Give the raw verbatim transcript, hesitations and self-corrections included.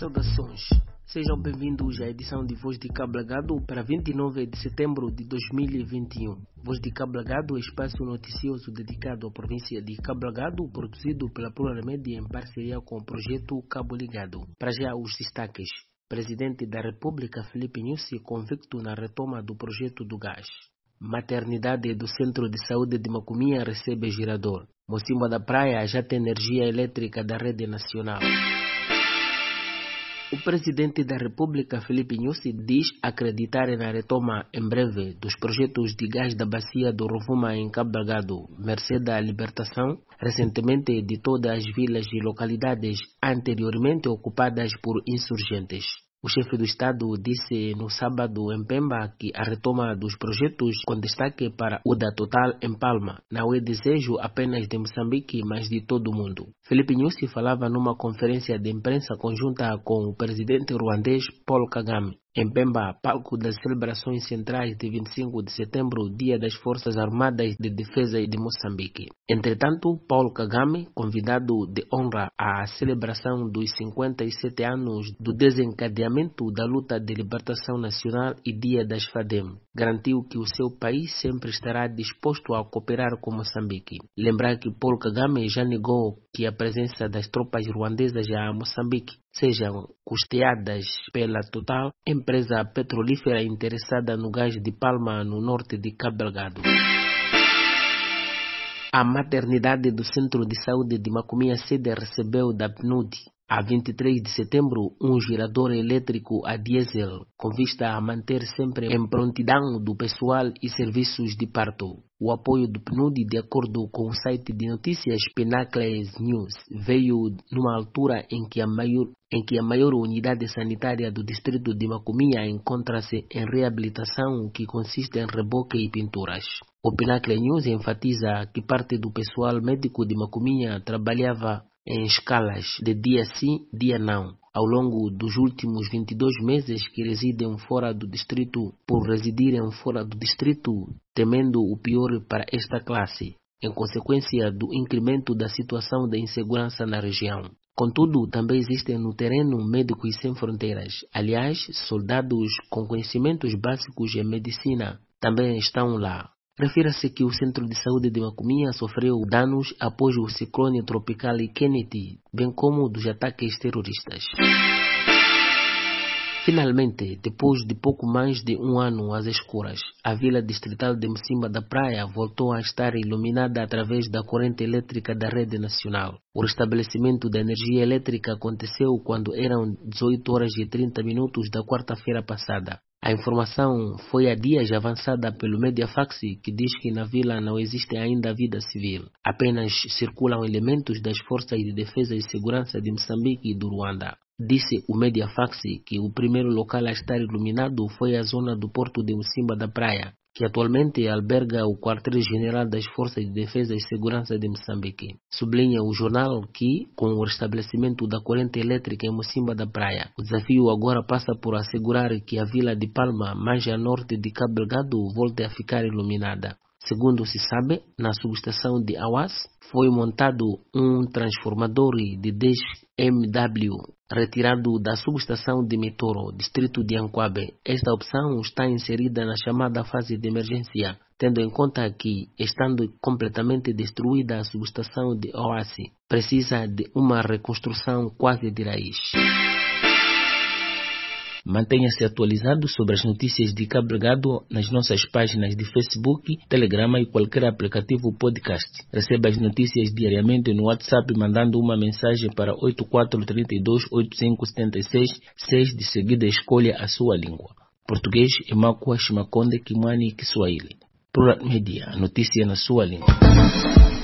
Saudações, sejam bem-vindos à edição de Voz de Cabo Lagado para vinte e nove de setembro de dois mil e vinte e um. Voz de Cabo Lagado é espaço noticioso dedicado à província de Cabo Lagado, produzido pela Plural Media em parceria com o projeto Cabo Ligado. Para já os destaques. Presidente da República Filipe Nyusi convicto na retoma do projeto do gás. Maternidade do Centro de Saúde de Macomia recebe gerador. Mocimboa da Praia já tem energia elétrica da rede nacional. O presidente da República, Filipe Nyusi, diz acreditar na retoma em breve dos projetos de gás da bacia do Rovuma em Cabo Delgado, mercê da libertação recentemente de todas as vilas e localidades anteriormente ocupadas por insurgentes. O chefe do Estado disse no sábado em Pemba que a retoma dos projetos com destaque para o da Total em Palma não é desejo apenas de Moçambique, mas de todo o mundo. Filipe Nyusi falava numa conferência de imprensa conjunta com o presidente ruandês Paul Kagame. Em Pemba, palco das celebrações centrais de vinte e cinco de setembro, Dia das Forças Armadas de Defesa de Moçambique. Entretanto, Paul Kagame, convidado de honra à celebração dos cinquenta e sete anos do desencadeamento da luta de libertação nacional e Dia das FADEM, garantiu que o seu país sempre estará disposto a cooperar com Moçambique. Lembrar que Paul Kagame já negou que a presença das tropas ruandesas a Moçambique sejam custeadas pela Total, empresa petrolífera interessada no gás de Palma, no norte de Cabo Delgado. A maternidade do Centro de Saúde de Macomia Sede recebeu da P N U D, a vinte e três de setembro, um gerador elétrico a diesel, com vista a manter sempre em prontidão do pessoal e serviços de parto. O apoio do P N U D, de acordo com o site de notícias Pinacles News, veio numa altura em que a maior, em que a maior unidade sanitária do distrito de Macomia encontra-se em reabilitação, que consiste em reboque e pinturas. O Pinacles News enfatiza que parte do pessoal médico de Macomia trabalhava em escalas de dia sim, dia não, ao longo dos últimos vinte e dois meses que residem fora do distrito, por residirem fora do distrito, temendo o pior para esta classe, em consequência do incremento da situação de insegurança na região. Contudo, também existem no terreno médicos sem fronteiras. Aliás, soldados com conhecimentos básicos em medicina também estão lá. Refira-se que o Centro de Saúde de Macomia sofreu danos após o ciclone tropical Kennedy, bem como dos ataques terroristas. Finalmente, depois de pouco mais de um ano às escuras, a vila distrital de Mocimboa da Praia voltou a estar iluminada através da corrente elétrica da rede nacional. O restabelecimento da energia elétrica aconteceu quando eram dezoito horas e trinta minutos da quarta-feira passada. A informação foi há dias avançada pelo Mediafax, que diz que na vila não existe ainda vida civil. Apenas circulam elementos das Forças de Defesa e Segurança de Moçambique e do Ruanda. Disse o Mediafax que o primeiro local a estar iluminado foi a zona do porto de Mocimboa da Praia, que atualmente alberga o quartel-general das Forças de Defesa e Segurança de Moçambique. Sublinha o jornal que, com o restabelecimento da corrente elétrica em Mocimboa da Praia, o desafio agora passa por assegurar que a vila de Palma, mais a norte de Cabo Delgado, volte a ficar iluminada. Segundo se sabe, na subestação de Awas foi montado um transformador de dez megawatt retirado da subestação de Mitoro, distrito de Anquabe. Esta opção está inserida na chamada fase de emergência, tendo em conta que, estando completamente destruída a subestação de Oasi, precisa de uma reconstrução quase de raiz. Mantenha-se atualizado sobre as notícias de Cabo Delgado nas nossas páginas de Facebook, Telegram e qualquer aplicativo podcast. Receba as notícias diariamente no WhatsApp mandando uma mensagem para oito quatro três dois oito cinco sete seis seis. De seguida escolha a sua língua. Português, Emakua, Shimakonde, Kimwani e Kiswahili. Plural Media, notícia na sua língua.